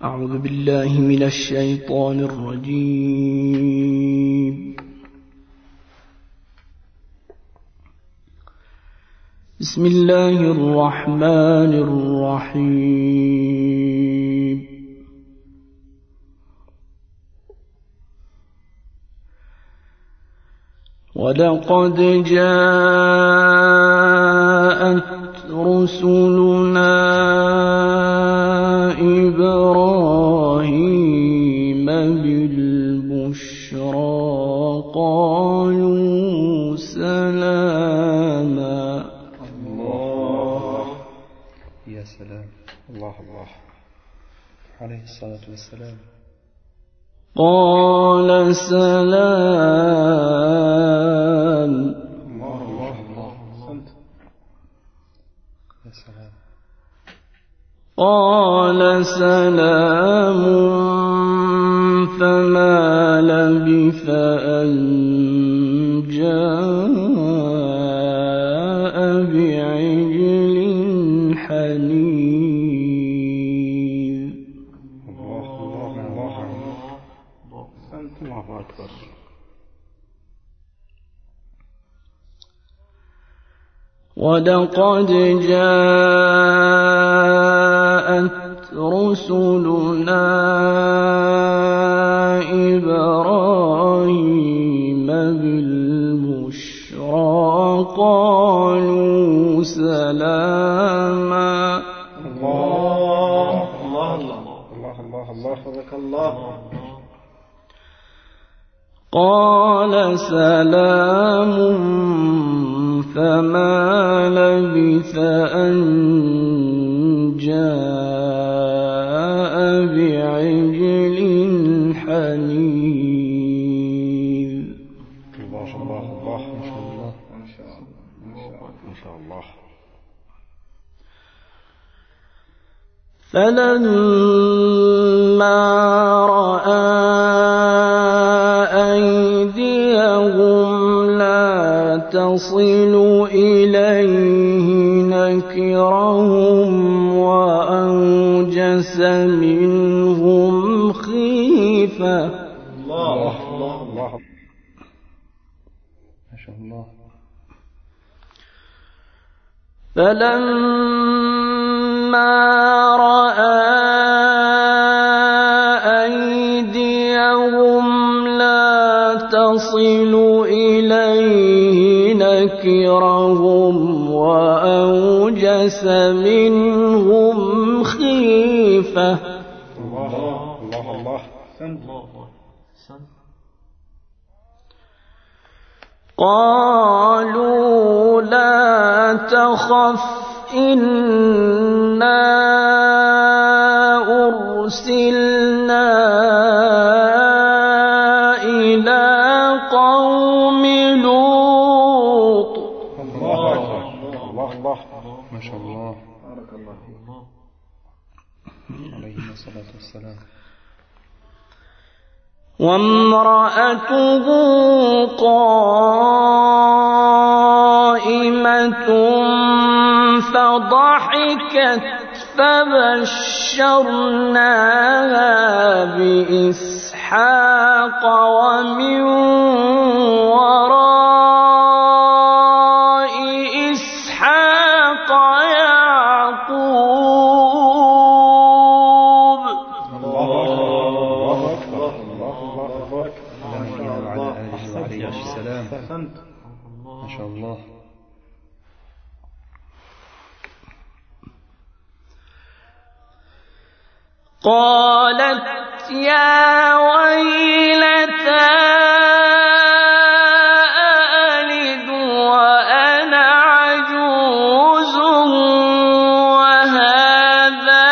أعوذ بالله من الشيطان الرجيم. بسم الله الرحمن الرحيم. ولقد جاءت رسلنا إبراهيم بالبشرى قالوا سلاما. الله يا سلام. الله عليه الصلاة والسلام. قال سلام. قال سلام فما لبث أن جاء بعجل حنيذ. الله أكبر. ولقد جاءت رسلنا إبراهيم بالبشرى قالوا سلاما. الله بارك الله. قال سلام فما لبث أن جاء بعجل حنيذ. الله ما شاء الله. فلما رأى أيديهم لا تصل إليه نكرهم وأوجس منهم خيفة. الله ما شاء الله. فلما رأى أيديهم لا تصل إليه نكرهم وأوجس منهم خيفة. الله قالوا لا تخف إنا أرسلنا إلى قوم لوط. الله ما شاء الله. بارك الله عليه الصلاة والسلام. وامرأته قائمة فضحكت فبشرناها بإسحاق ومن وراء إسحاق يعقوب. الله أكبر. وعلى آله وعليه السلام. ما شاء الله. قالت يا ويلتى ألد وأنا عجوز وهذا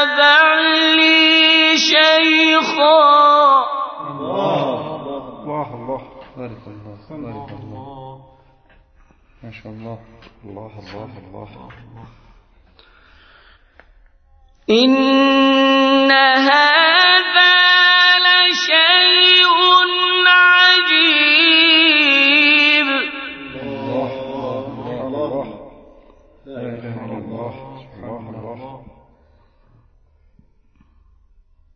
بعلي شيخا. الله بارك الله. ما شاء الله. الله إن هذا لشيء عجيب. الله لا إله إلا الله.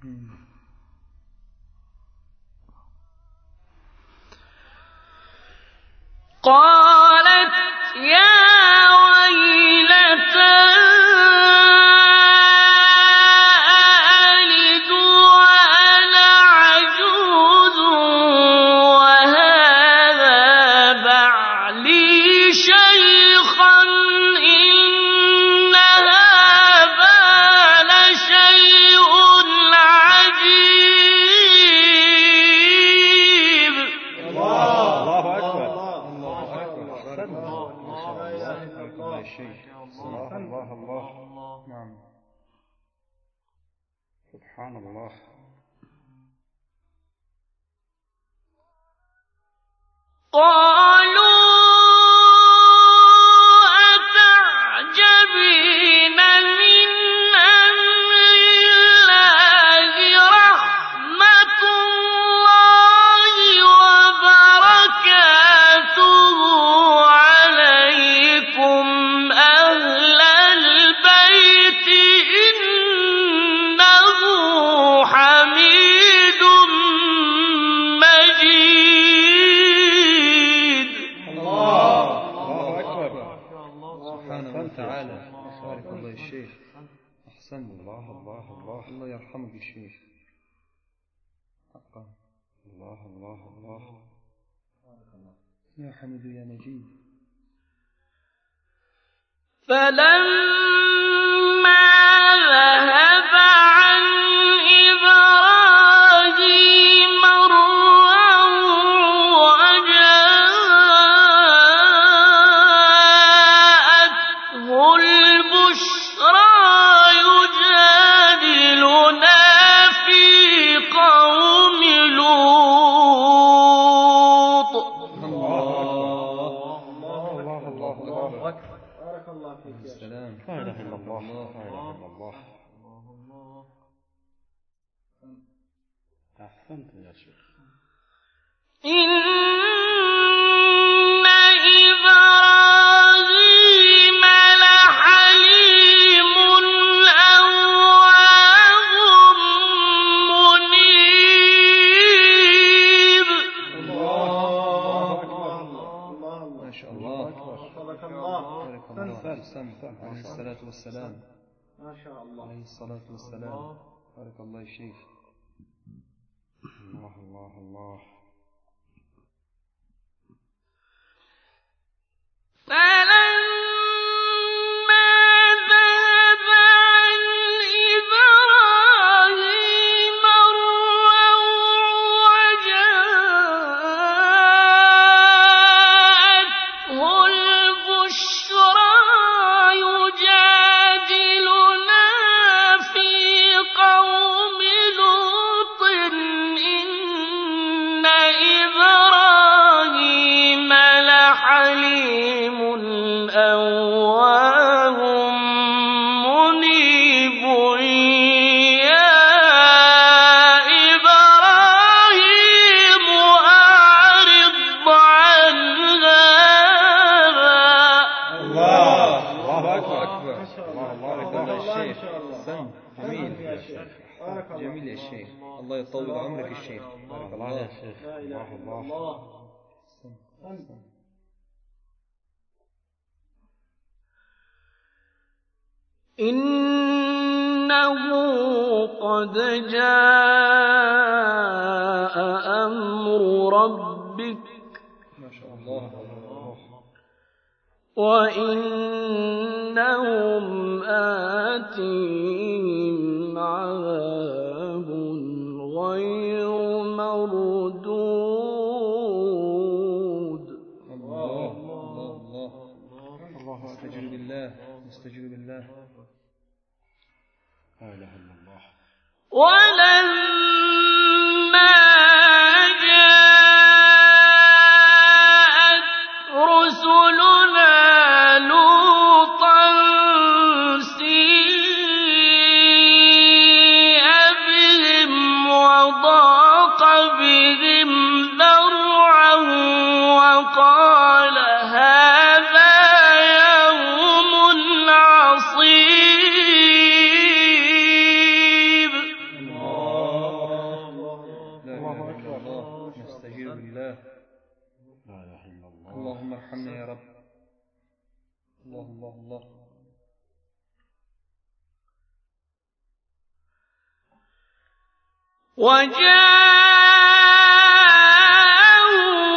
قالت يا ويلتى أألد وأنا عجوز وهذا بعلي شيخا إن هذا لشيء عجيب. الله أكبر. الله. نعم. سبحان الله. قالوا أتعجبين من أمر الله رحمة الله وبركاته عليكم أهل البيت إنه حميد مجيد. الله أكبر. سبحانه وتعالى. بارك الله الشيخ. أحسن. الله يرحمك الشيخ. حقا. الله يا حميد يا مجيد. فلما ذهب عن إبراهيم الروع وجاءته البشرى يجادلنا في قوم لوط. الله أكبر. بارك الله فيك يا سلام. لا إله إلا الله. أحسنت يا شيخ. إن إبراهيم لحليم أواه منيب. الله أكبر. ما شاء الله. بارك الله. عليه الصلاة والسلام. ما شاء الله. عليه الصلاة والسلام. بارك الله الشيخ. الله. فلما ذهب عن إبراهيم الروع وجاءته البشرى يجادلنا في قوم لوط إن إبراهيم لحليم أواه منيب. يا إبراهيم أعرض عن هذا. الله أكبر. بارك الله الشيخ. جميل يا شيخ. الله يطول عمرك الشيخ. بارك الله يا شيخ. الله. إنه قد جاء أمر ربك ما شاء الله. وإنهم آتيهم عذاب غير مردود. الله. استجب بالله. لا إله إلا الله. ولما جاءت رسلنا لوطا سيء بهم وضاق بهم ذرعا وقال هذا يوم عصيب. الله وجاءه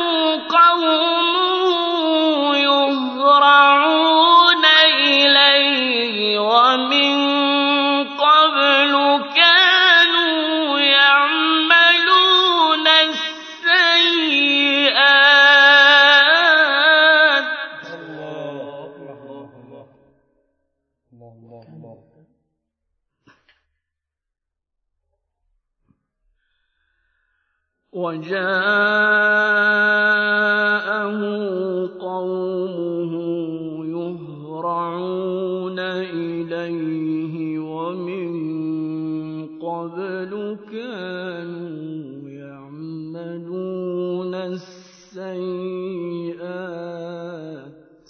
قومه يهرعون إليه ومن قبل كانوا يعملون السيئات وجاءه قومه يهرعون إليه ومن قبل كانوا يعملون السيئات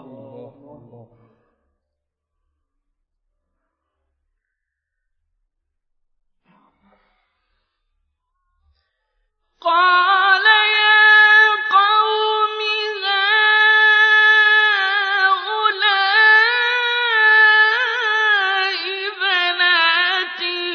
قال يا قوم هؤلاء بناتي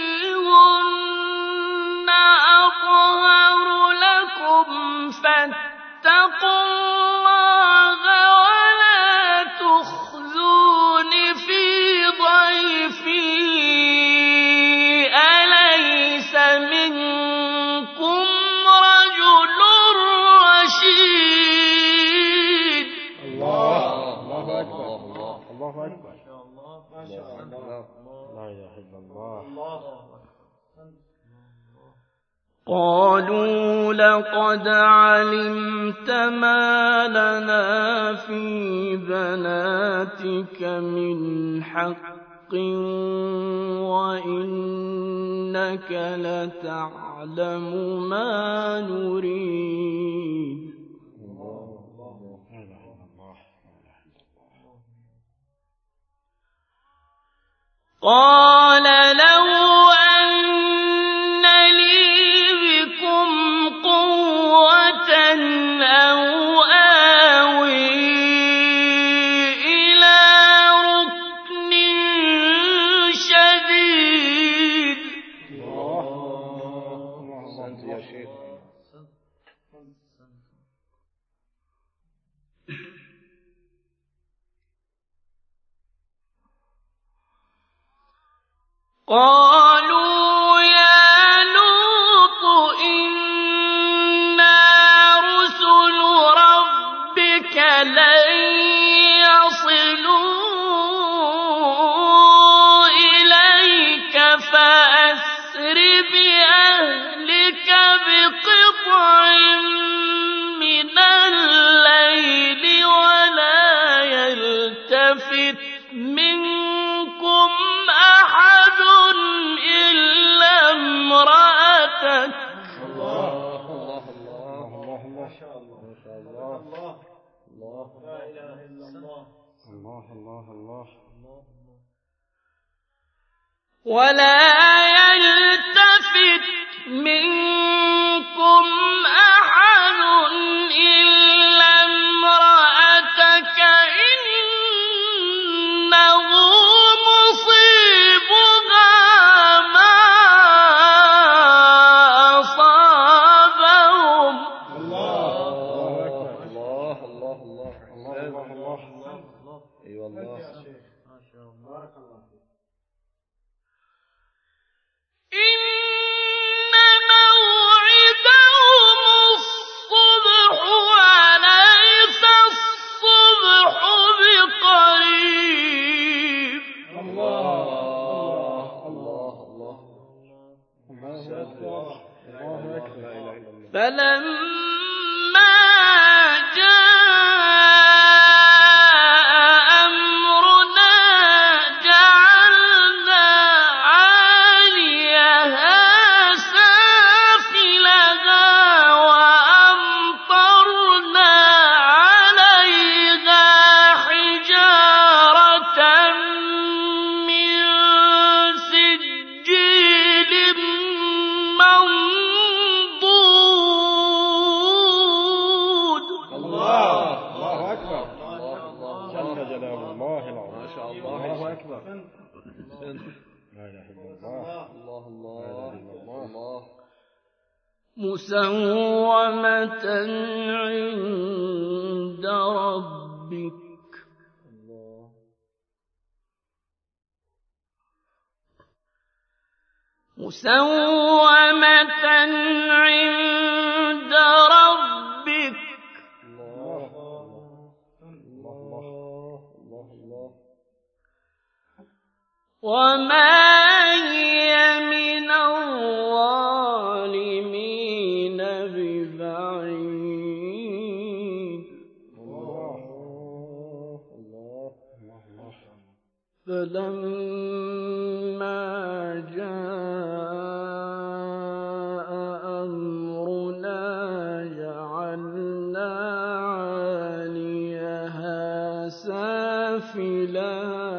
هن أطهر لكم فاتقوا الله ولا تخزون في ضيفي أليس منكم رجل رشيد الله أكبر الله أكبر ما شاء الله لا إله إلا الله قالوا لقد علمت ما لنا في بناتك من حق وإنك لتعلم ما نريد قال لو أن لي بكم قوة أو آوي إلى ركن شديد أحسنت يا شيخ قالوا يا لوط إنا رسل ربك لن يصلوا إليك فأسر بأهلك بقطع من الليل ولا يلتفت منكم أحد إلا امرأتك الله ما شاء الله لا إله إلا الله الله ولا يلتفت منكم أحد إلا امرأتك إنه مصيبها ما أصابهم الله أيوة الله يا شيخ ما شاء الله بارك الله فيك إن موعدهم الصبح وليس الصبح بقريب الله أكبر لا إله إلا الله فلما جاء أمرنا جعلنا عاليها سافلها وأمطرنا عليها حجارة من سجيل منضود الله الله الله مسومة عند ربك مسومة عند ربك وما هي من الظالمين ببعيد فلما جاء أمرنا جعلنا عاليها سافلها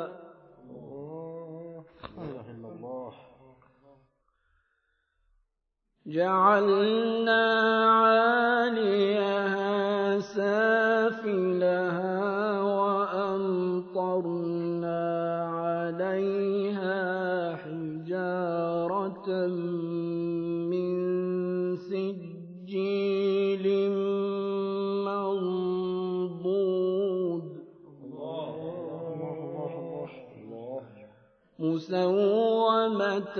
جعلنا عاليها سافلها وأمطرنا عليها حجارة من سجيل منضود مسومة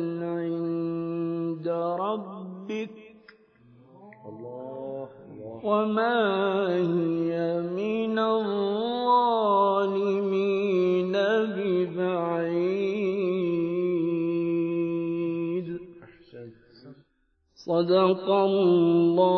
عند ربك وما هي من الظالمين ببعيد صدق الله